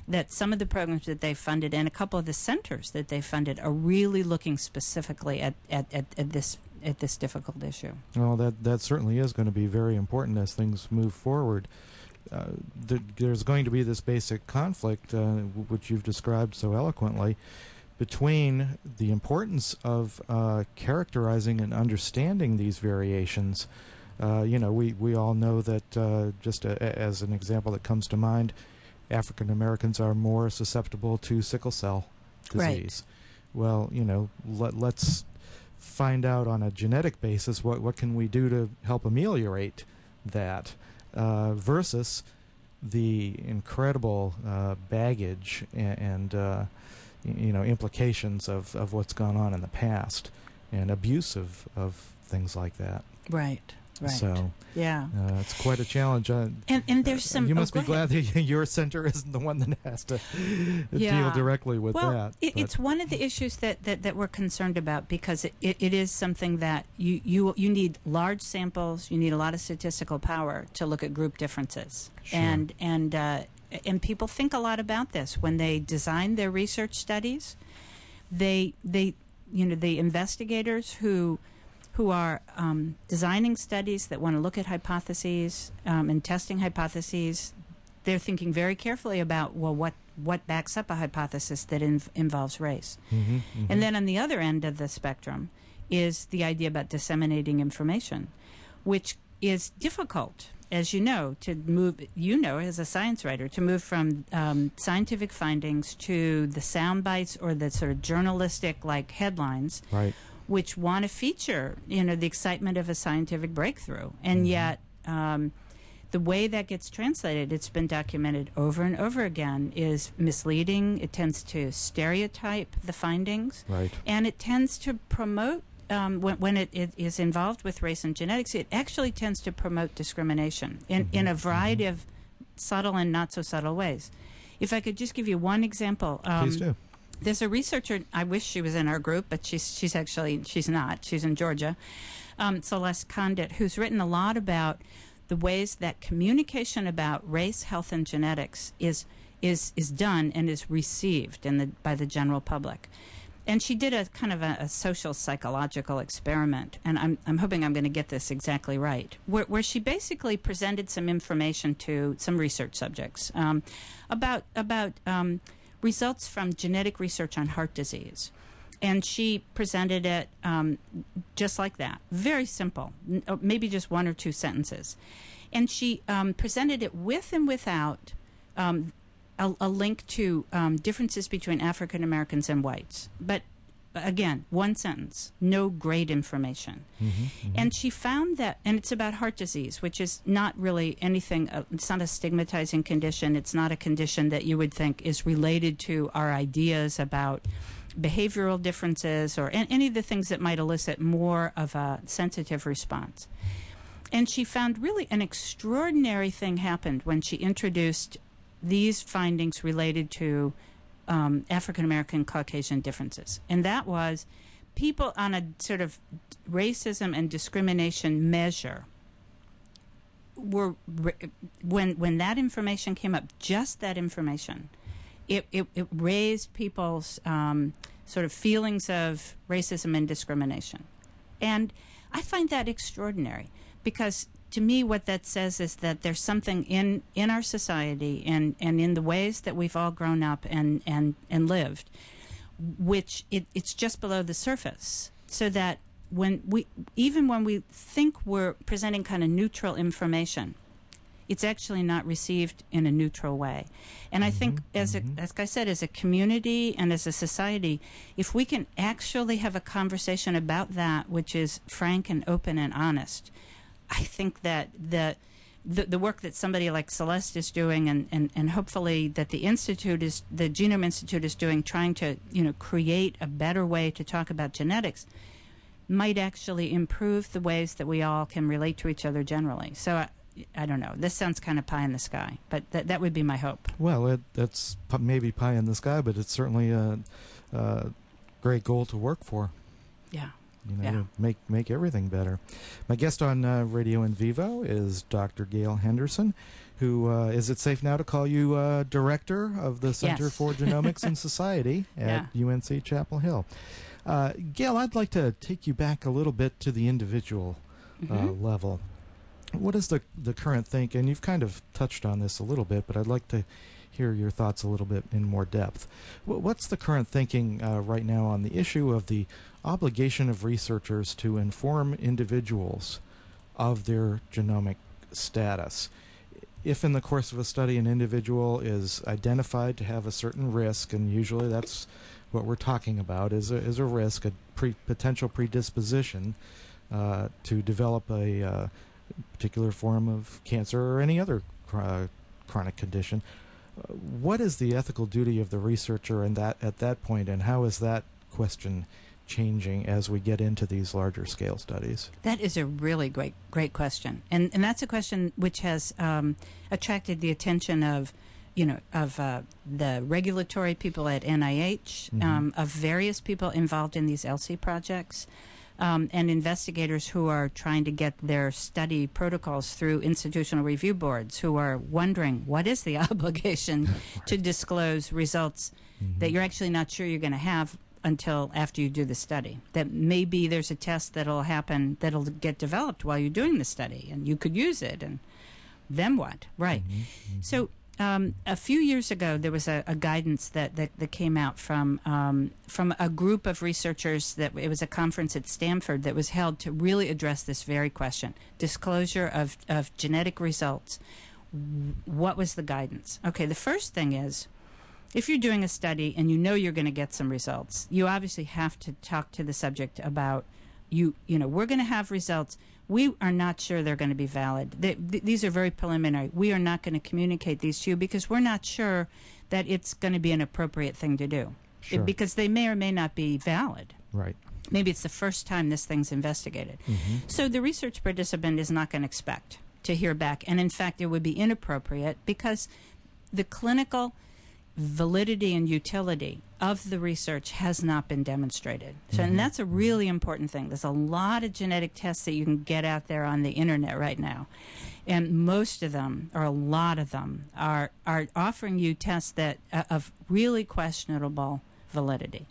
that some of the programs that they funded and a couple of the centers that they funded are really looking specifically at, at, at, at this at this difficult issue. Well, that that certainly is going to be very important as things move forward. Uh, th- there's going to be this basic conflict, uh, w- which you've described so eloquently, between the importance of uh, characterizing and understanding these variations. Uh, you know, we, we all know that, uh, just a, a, as an example that comes to mind, African Americans are more susceptible to sickle cell disease. Right. Well, you know, let, let's find out on a genetic basis what, what can we do to help ameliorate that, uh, versus the incredible uh, baggage and, and uh, you know, implications of, of what's gone on in the past and abuse of, of things like that. Right. Right. So, yeah, uh, it's quite a challenge. Uh, and and there's some. You must oh, be glad that your center isn't the one that has to yeah. deal directly with well, that. It, it's one of the issues that, that, that we're concerned about because it, it, it is something that you, you you need large samples, you need a lot of statistical power to look at group differences, Sure. and and uh, and people think a lot about this when they design their research studies. They they you know the investigators who. who are um, designing studies that want to look at hypotheses um, and testing hypotheses, they're thinking very carefully about, well, what, what backs up a hypothesis that inv- involves race. Mm-hmm, mm-hmm. And then on the other end of the spectrum is the idea about disseminating information, which is difficult, as you know, to move, you know, as a science writer, to move from um, scientific findings to the sound bites or the sort of journalistic, like, headlines. Right. Which want to feature, you know, the excitement of a scientific breakthrough. And Mm-hmm. yet, um, the way that gets translated, it's been documented over and over again, is misleading. It tends to stereotype the findings. Right. And it tends to promote, um, when, when it, it is involved with race and genetics, it actually tends to promote discrimination in, Mm-hmm. in a variety of subtle and not so subtle ways. If I could just give you one example. Um, Please do. There's a researcher, I wish she was in our group, but she's she's actually, she's not. She's in Georgia, um, Celeste Condit, who's written a lot about the ways that communication about race, health, and genetics is is is done and is received in the by the general public. And she did a kind of a, a social psychological experiment, and I'm I'm hoping I'm going to get this exactly right, where, where she basically presented some information to some research subjects um, about about um, results from genetic research on heart disease. And she presented it um, just like that. Very simple, n- maybe just one or two sentences. And she um, presented it with and without um, a, a link to um, differences between African Americans and whites. But again, one sentence, no grade information. Mm-hmm, mm-hmm. And she found that, and it's about heart disease, which is not really anything, uh, it's not a stigmatizing condition. It's not a condition that you would think is related to our ideas about behavioral differences or an, any of the things that might elicit more of a sensitive response. And she found really an extraordinary thing happened when she introduced these findings related to um, African American Caucasian differences. And that was people on a sort of racism and discrimination measure were, when when that information came up, just that information, it, it, it raised people's um, sort of feelings of racism and discrimination. And I find that extraordinary because to me what that says is that there's something in, in our society and, and in the ways that we've all grown up and, and, and lived, which it, it's just below the surface. So that when we, even when we think we're presenting kind of neutral information, it's actually not received in a neutral way. And I think, as a, as I said, as a community and as a society, if we can actually have a conversation about that, which is frank and open and honest, I think that the the, the work that somebody like Celeste is doing, and, and, and hopefully that the Institute is, the Genome Institute is doing, trying to, you know, create a better way to talk about genetics, might actually improve the ways that we all can relate to each other generally. So I, I don't know. This sounds kind of pie in the sky, but th- that would be my hope. Well, it, that's p- maybe pie in the sky, but it's certainly a, a great goal to work for. Yeah. You know, Yeah. to make make everything better. My guest on uh, Radio in Vivo is Doctor Gail Henderson, who uh, is it safe now to call you uh, director of the Center Yes. for Genomics and Society at Yeah. U N C Chapel Hill. Uh, Gail, I'd like to take you back a little bit to the individual uh, Mhm. level. What is the the current think? And you've kind of touched on this a little bit, but I'd like to hear your thoughts a little bit in more depth. Wh- What's the current thinking uh, right now on the issue of the obligation of researchers to inform individuals of their genomic status? If in the course of a study an individual is identified to have a certain risk, and usually that's what we're talking about, is a, is a risk, a pre- potential predisposition uh, to develop a uh, particular form of cancer or any other chro- chronic condition. Uh, what is the ethical duty of the researcher in that at that point, and how is that question changing as we get into these larger scale studies? That is a really great, great question, and and that's a question which has um, attracted the attention of, you know, of uh, the regulatory people at N I H, Mhm. um, of various people involved in these ELSI projects, um, and investigators who are trying to get their study protocols through institutional review boards, who are wondering what is the obligation to disclose results that you're actually not sure you're going to have until after you do the study. That maybe there's a test that'll happen, that'll get developed while you're doing the study, and you could use it, and then what? Right. So um, a few years ago, there was a, a guidance that, that, that came out from um, from a group of researchers. That it was a conference at Stanford that was held to really address this very question: disclosure of, of genetic results. W- What was the guidance? Okay, the first thing is, if you're doing a study and you know you're going to get some results, you obviously have to talk to the subject about, you you know, we're going to have results. We are not sure they're going to be valid. They, th- these are very preliminary. We are not going to communicate these to you because we're not sure that it's going to be an appropriate thing to do. Sure. It- because they may or may not be valid. Right. Maybe it's the first time this thing's investigated. So the research participant is not going to expect to hear back. And in fact, it would be inappropriate because the clinical validity and utility of the research has not been demonstrated. So, and that's a really important thing. There's a lot of genetic tests that you can get out there on the internet right now. And most of them, or a lot of them, are, are offering you tests that uh, of really questionable validity.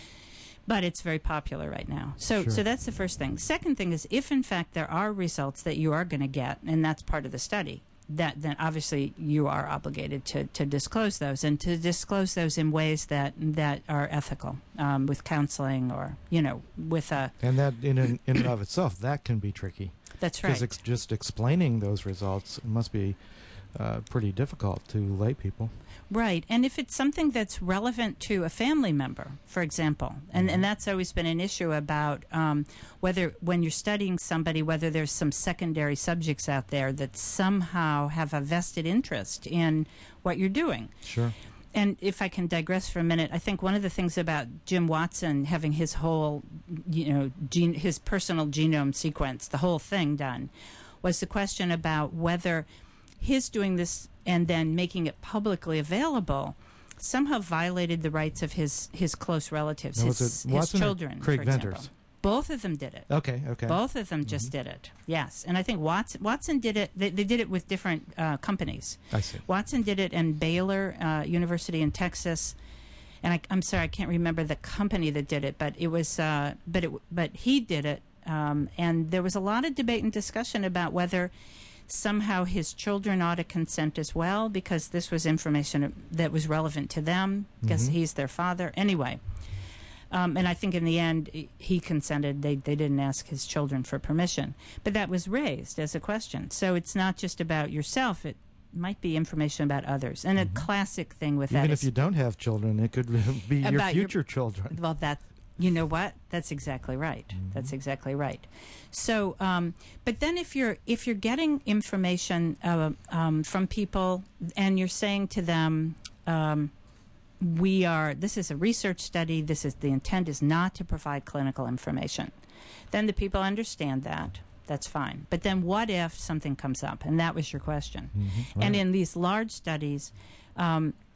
But it's very popular right now. So Sure. so that's the first thing. Second thing is, if in fact there are results that you are going to get, and that's part of the study, that then obviously you are obligated to, to disclose those, and to disclose those in ways that that are ethical, um, with counseling, or, you know, with a... And that in and, in and of itself, that can be tricky. That's Because right. ex- just explaining those results must be uh, pretty difficult to lay people. Right. And if it's something that's relevant to a family member, for example, and, and that's always been an issue about um, whether, when you're studying somebody, whether there's some secondary subjects out there that somehow have a vested interest in what you're doing. Sure. And if I can digress for a minute, I think one of the things about Jim Watson having his whole, you know, gene, his personal genome sequence, the whole thing done, was the question about whether his doing this and then making it publicly available somehow violated the rights of his, his close relatives, Now, his, was it his Watson or children, Craig for example. Venters? Both of them did it. Okay, okay. Both of them just did it. Yes. And I think Watson, Watson did it, they, they did it with different uh, companies. I see. Watson did it in Baylor uh, University in Texas, and I, I'm sorry, I can't remember the company that did it, but it was, uh, but it, but he did it, um, and there was a lot of debate and discussion about whether somehow his children ought to consent as well, because this was information that was relevant to them, because Mhm. he's their father. Anyway, um, and I think in the end he- he consented. They they didn't ask his children for permission, but that was raised as a question. So it's not just about yourself. It might be information about others. And a classic thing with that Even is if you don't have children, it could be your About your- future children. well, that, you know what? That's exactly right. That's exactly right. So, um, but then if you're if you're getting information uh, um, from people and you're saying to them, um, "We are. This is a research study. This is the intent is not to provide clinical information," then the people understand that. That's fine. But then, what if something comes up? And that was your question. Mhm, And right. in these large studies, um,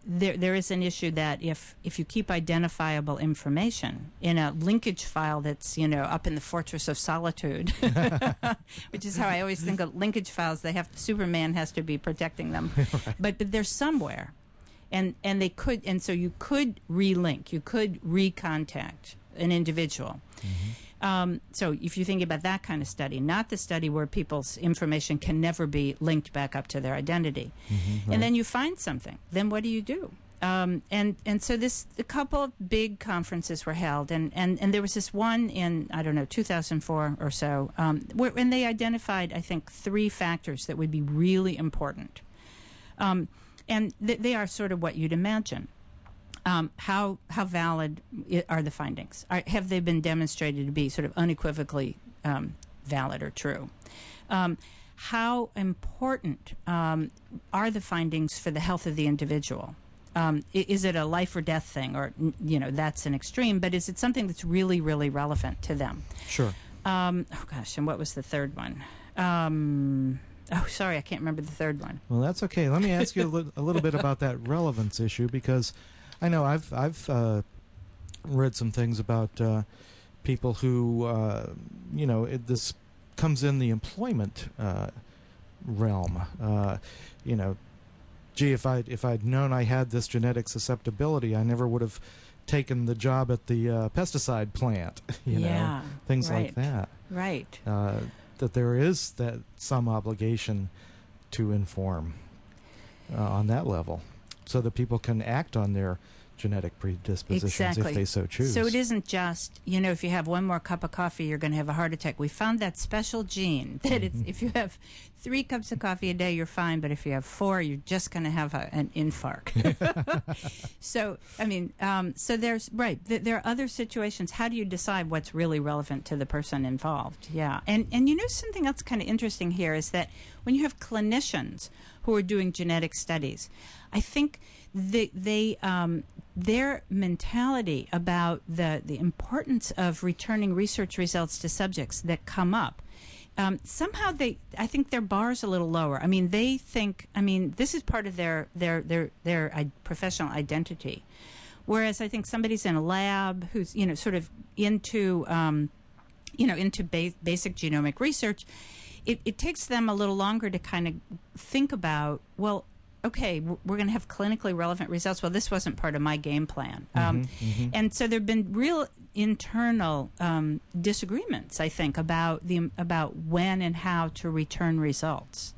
there there is an issue that if if you keep identifiable information in a linkage file that's, you know, up in the Fortress of Solitude, which is how I always think of linkage files. They have Superman has to be protecting them, right. but but they're somewhere, and and they could and so you could relink, you could recontact an individual. Mm-hmm. Um, so if you think about that kind of study, not the study where people's information can never be linked back up to their identity, mm-hmm, right. and then you find something, then what do you do? Um, and and so this a couple of big conferences were held, and, and, and there was this one in I don't know two thousand four or so, um, where and they identified I think three factors that would be really important, um, and th- they are sort of what you'd imagine. Um, how how valid I- are the findings? Are, have they been demonstrated to be sort of unequivocally um, valid or true? Um, how important um, are the findings for the health of the individual? Um, i- is it a life or death thing, or you know that's an extreme? But is it something that's really really relevant to them? Sure. Um, oh gosh, and what was the third one? Um, oh, sorry, I can't remember the third one. Well, that's okay. Let me ask you a, li- a little bit about that relevance issue, because I know I've I've uh, read some things about uh, people who uh, you know it, this comes in the employment uh, realm. Uh, you know, gee, if I if I'd known I had this genetic susceptibility, I never would have taken the job at the uh, pesticide plant. You yeah, know, things right. like that. Right. Uh, that there is that some obligation to inform uh, on that level, so that people can act on their genetic predispositions exactly. if they so choose. So it isn't just, you know, if you have one more cup of coffee, you're going to have a heart attack. We found that special gene that it's, if you have three cups of coffee a day, you're fine, but if you have four, you're just going to have a, an infarct. So, I mean, um, so there's, right, th- there are other situations. How do you decide what's really relevant to the person involved? Yeah. And, and you know, something else kind of interesting here is that when you have clinicians who are doing genetic studies, I think they, they um, their mentality about the, the importance of returning research results to subjects that come up, um, somehow they, I think their bar's a little lower. I mean, they think, I mean, this is part of their their their their I- professional identity, whereas I think somebody's in a lab who's, you know, sort of into, um, you know, into ba- basic genomic research. It, it takes them a little longer to kind of think about, well, okay, we're going to have clinically relevant results. Well, this wasn't part of my game plan. Um, mm-hmm, mm-hmm. And so there have been real internal um, disagreements, I think, about the about when and how to return results.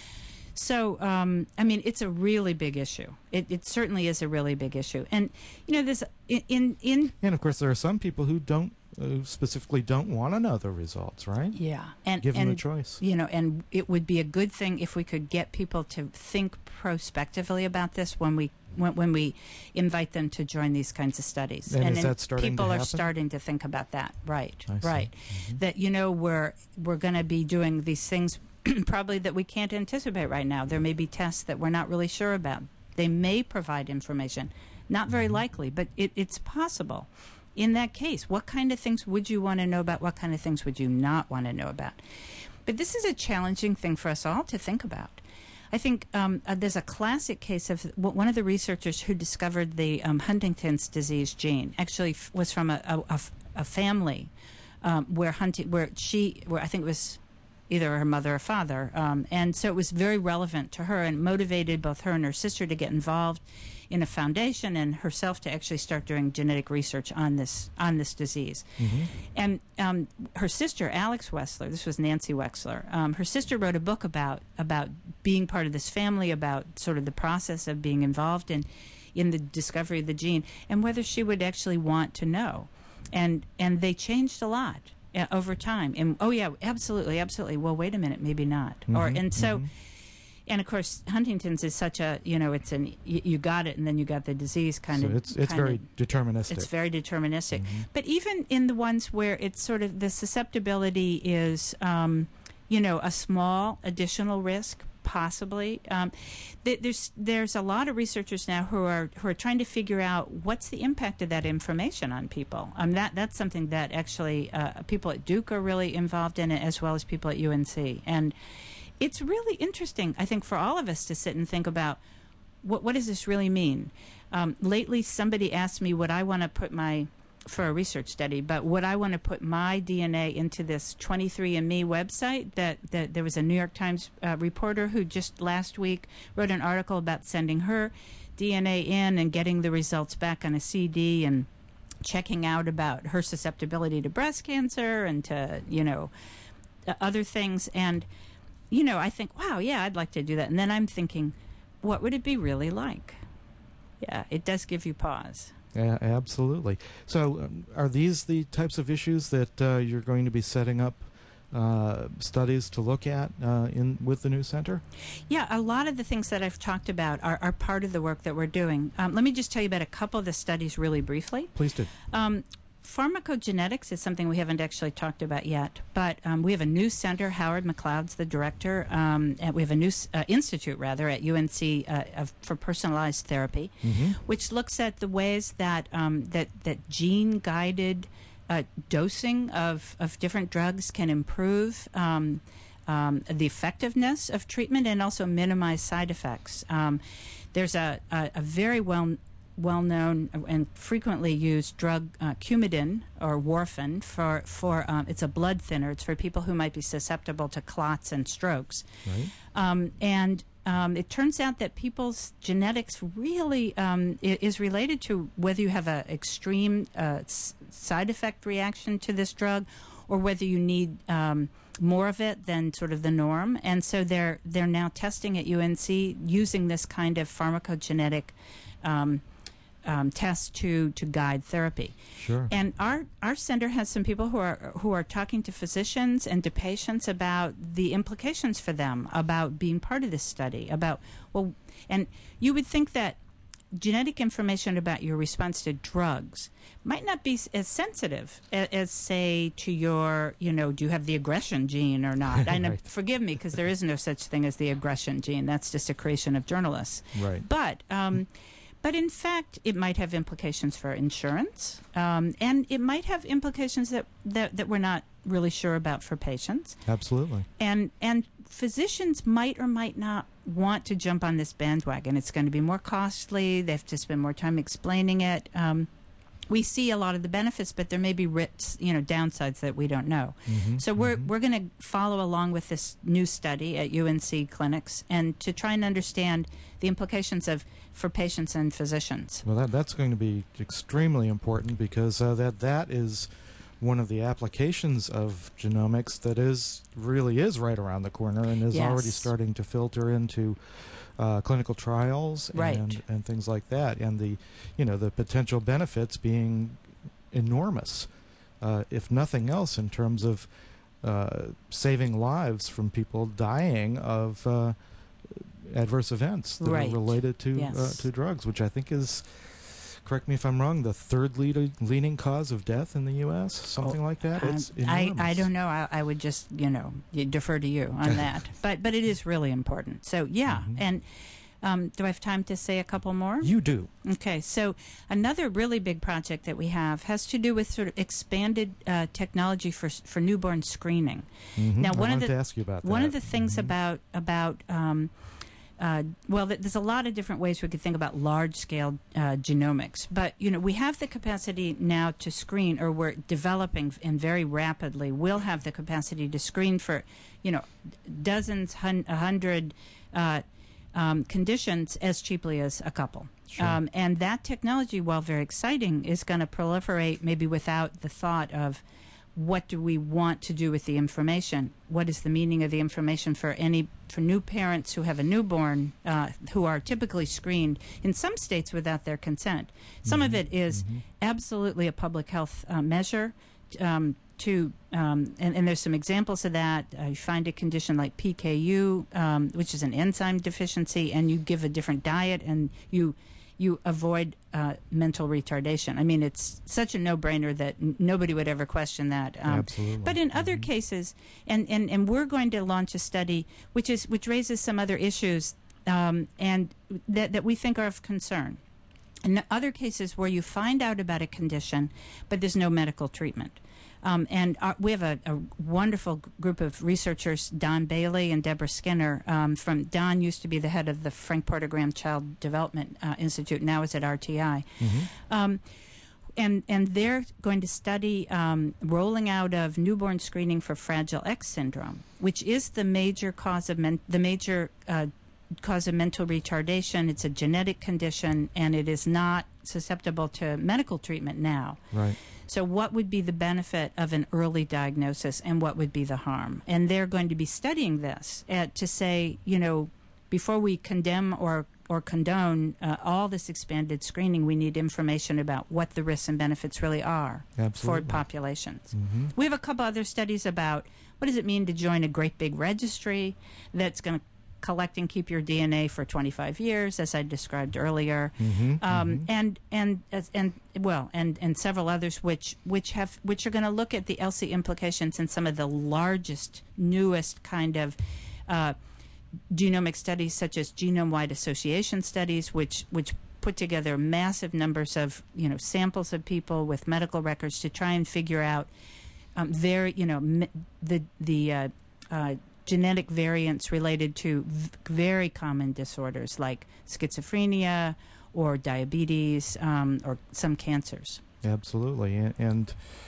So, um, I mean, it's a really big issue. It, it certainly is a really big issue. And, you know, this in, in... in and, of course, there are some people who don't, uh, specifically don't want to know the results, right? Yeah. And, Give and, them a choice. You know, and it would be a good thing if we could get people to think prospectively about this when we when, when we invite them to join these kinds of studies. And, and is that starting people to are happen? starting to think about that. Right. I see. Right. Mm-hmm. That, you know, we're we're going to be doing these things probably that we can't anticipate right now. There may be tests that we're not really sure about. They may provide information. Not very Mm-hmm. likely, but it, it's possible. In that case, what kind of things would you want to know about? What kind of things would you not want to know about? But this is a challenging thing for us all to think about. I think um, uh, there's a classic case of w- one of the researchers who discovered the um, Huntington's disease gene. Actually, f- was from a, a, a f- a family um, where hunting, where she, where I think it was either her mother or father, um, and so it was very relevant to her and motivated both her and her sister to get involved in a foundation and herself to actually start doing genetic research on this on this disease. Mm-hmm. And um, her sister, Alex Wexler, this was Nancy Wexler, um, her sister wrote a book about about being part of this family, about sort of the process of being involved in in the discovery of the gene, and whether she would actually want to know. And and they changed a lot uh, over time. And oh yeah, absolutely, absolutely. Well, wait a minute, maybe not. Mm-hmm, Or and so. mm-hmm. And of course, Huntington's is such a, you know, it's an you, you got it and then you got the disease kind So of. it's it's kind very of, deterministic. It's very deterministic. Mm-hmm. But even in the ones where it's sort of the susceptibility is, um, you know, a small additional risk, possibly. Um, th- there's there's a lot of researchers now who are who are trying to figure out what's the impact of that information on people. Um, that that's something that actually uh, people at Duke are really involved in it, as well as people at U N C. And it's really interesting, I think, for all of us to sit and think about what, what does this really mean? Um, lately, somebody asked me what I want to put my, for a research study, but would I want to put my D N A into this twenty-three and me website? That, that there was a New York Times uh, reporter who just last week wrote an article about sending her D N A in and getting the results back on a C D and checking out about her susceptibility to breast cancer and to, you know, uh, other things. And, you know, I think, wow, yeah, I'd like to do that. And then I'm thinking, what would it be really like? Yeah, it does give you pause. Yeah, absolutely. So um, are these the types of issues that uh, you're going to be setting up uh, studies to look at uh, in with the new center? Yeah, a lot of the things that I've talked about are, are part of the work that we're doing. Um, let me just tell you about a couple of the studies really briefly. Please do. Um, Pharmacogenetics is something we haven't actually talked about yet, but um, we have a new center. Howard McLeod's the director. Um, and we have a new uh, institute, rather, at U N C uh, of, for personalized therapy, Mm-hmm. which looks at the ways that um, that that gene-guided uh, dosing of of different drugs can improve Um, Um, the effectiveness of treatment and also minimize side effects. Um, there's a, a, a very well well-known and frequently used drug, uh, Coumadin or warfarin, for for um, it's a blood thinner. It's for people who might be susceptible to clots and strokes. Right. Um, and um, it turns out that people's genetics really um, i- is related to whether you have an extreme uh, s- side effect reaction to this drug, or whether you need um, more of it than sort of the norm. And so they're they're now testing at U N C using this kind of pharmacogenetic um, um, test to to guide therapy. Sure. And our our center has some people who are who are talking to physicians and to patients about the implications for them about being part of this study. About well, and you would think that genetic information about your response to drugs might not be s- as sensitive as, as, say, to your, you know, do you have the aggression gene or not? And uh, Right. forgive me, because there is no such thing as the aggression gene. That's just a creation of journalists. Right. But, um, but in fact, it might have implications for insurance, um, and it might have implications that, that, that we're not really sure about for patients. Absolutely. And and physicians might or might not want to jump on this bandwagon. It's going to be more costly. They have to spend more time explaining it. Um, we see a lot of the benefits, but there may be risks, you know, downsides that we don't know. Mm-hmm. So we're we're going to follow along with this new study at U N C clinics and to try and understand the implications of for patients and physicians. Well, that that's going to be extremely important because uh, that that is one of the applications of genomics that is really is right around the corner and is Yes. already starting to filter into uh, clinical trials Right. and and things like that, and the you know the potential benefits being enormous, uh, if nothing else, in terms of uh, saving lives from people dying of uh, adverse events that Right. are related to uh, Yes. to drugs, which I think is, correct me if I'm wrong, the third lead, leading cause of death in the U S, something like that. Um, It's I, enormous. I don't know. I, I would just, you know, y- defer to you on that. But but it is really important. So, yeah. Mhm. And um, do I have time to say a couple more? You do. Okay. So another really big project that we have has to do with sort of expanded uh, technology for s- for newborn screening. Mhm. Now, I one of wanted the to ask you about one that. of the things Mhm. about about um, uh, well, th- there's a lot of different ways we could think about large-scale uh, genomics, but you know we have the capacity now to screen, or we're developing and very rapidly will have the capacity to screen for, you know, dozens, hun- a hundred uh, um, conditions as cheaply as a couple. Sure. Um, and that technology, while very exciting, is going to proliferate maybe without the thought of what do we want to do with the information? What is the meaning of the information for any for new parents who have a newborn uh, who are typically screened in some states without their consent? Some of it is Mhm. absolutely a public health uh, measure. Um, to um, and, and there's some examples of that. Uh, you find a condition like P K U, um, which is an enzyme deficiency, and you give a different diet, and you you avoid uh, mental retardation. I mean, it's such a no-brainer that n- nobody would ever question that. Um, Absolutely. But in other Mhm. cases, and, and, and we're going to launch a study which is which raises some other issues um, and that, that we think are of concern. In other cases where you find out about a condition, but there's no medical treatment. Um, and uh, we have a, a wonderful g- group of researchers, Don Bailey and Deborah Skinner. Um, from Don used to be the head of the Frank Porter Graham Child Development uh, Institute, now is at R T I. Mm-hmm. Um, and and they're going to study um, rolling out of newborn screening for Fragile X syndrome, which is the major cause of men- the major uh, cause of mental retardation. It's a genetic condition, and it is not susceptible to medical treatment now. Right. So what would be the benefit of an early diagnosis, and what would be the harm? And they're going to be studying this at, to say, you know, before we condemn or or condone uh, all this expanded screening, we need information about what the risks and benefits really are Absolutely. for populations. Mm-hmm. We have a couple other studies about what does it mean to join a great big registry that's going to collect and keep your D N A for twenty-five years, as I described earlier, Mm-hmm. um, Mm-hmm. and and as- and well, and and several others which which have which are going to look at the L C implications in some of the largest, newest kind of uh, genomic studies, such as genome-wide association studies, which which put together massive numbers of you know samples of people with medical records to try and figure out um, their you know m- the the uh, uh, genetic variants related to v- very common disorders like schizophrenia or diabetes um, or some cancers. Absolutely, and, and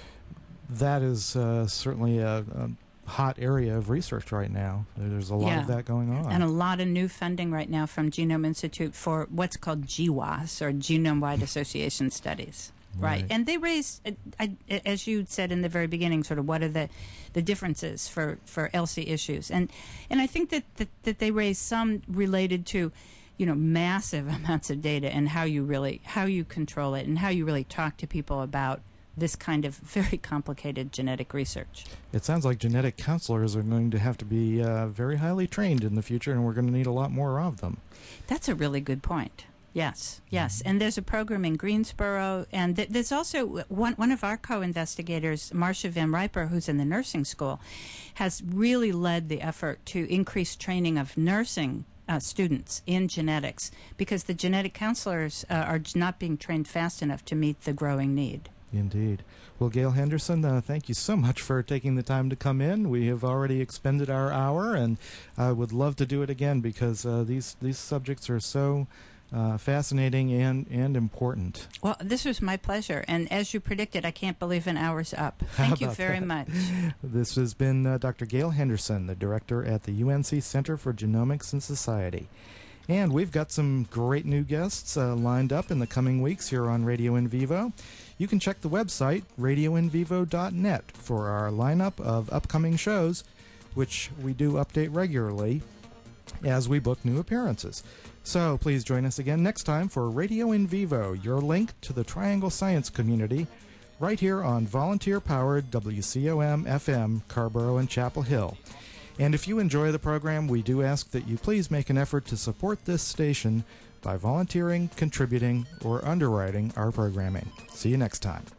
that is uh, certainly a, a hot area of research right now. There's a lot Yeah. of that going on. And a lot of new funding right now from Genome Institute for what's called G W A S, or Genome-Wide Association Studies. Right. Right. And they raise, uh, I, as you said in the very beginning, sort of what are the, the differences for, for L C issues. And and I think that, that, that they raise some related to, you know, massive amounts of data and how you really, how you control it and how you really talk to people about this kind of very complicated genetic research. It sounds like genetic counselors are going to have to be uh, very highly trained in the future, and we're going to need a lot more of them. That's a really good point. Yes, yes. And there's a program in Greensboro, and th- there's also one, one of our co-investigators, Marcia Van Riper, who's in the nursing school, has really led the effort to increase training of nursing uh, students in genetics, because the genetic counselors uh, are j- not being trained fast enough to meet the growing need. Indeed. Well, Gail Henderson, uh, thank you so much for taking the time to come in. We have already expended our hour, and I would love to do it again, because uh, these these subjects are so uh, fascinating and, and important. Well, this was my pleasure, and as you predicted, I can't believe an hour's up. How Thank you about very that? much. This has been uh, Doctor Gail Henderson, the director at the U N C Center for Genomics and Society. And we've got some great new guests uh, lined up in the coming weeks here on Radio In Vivo. You can check the website, radio in vivo dot net, for our lineup of upcoming shows, which we do update regularly as we book new appearances. So please join us again next time for Radio In Vivo, your link to the Triangle Science community, right here on volunteer-powered W C O M F M, Carborough and Chapel Hill. And if you enjoy the program, we do ask that you please make an effort to support this station by volunteering, contributing, or underwriting our programming. See you next time.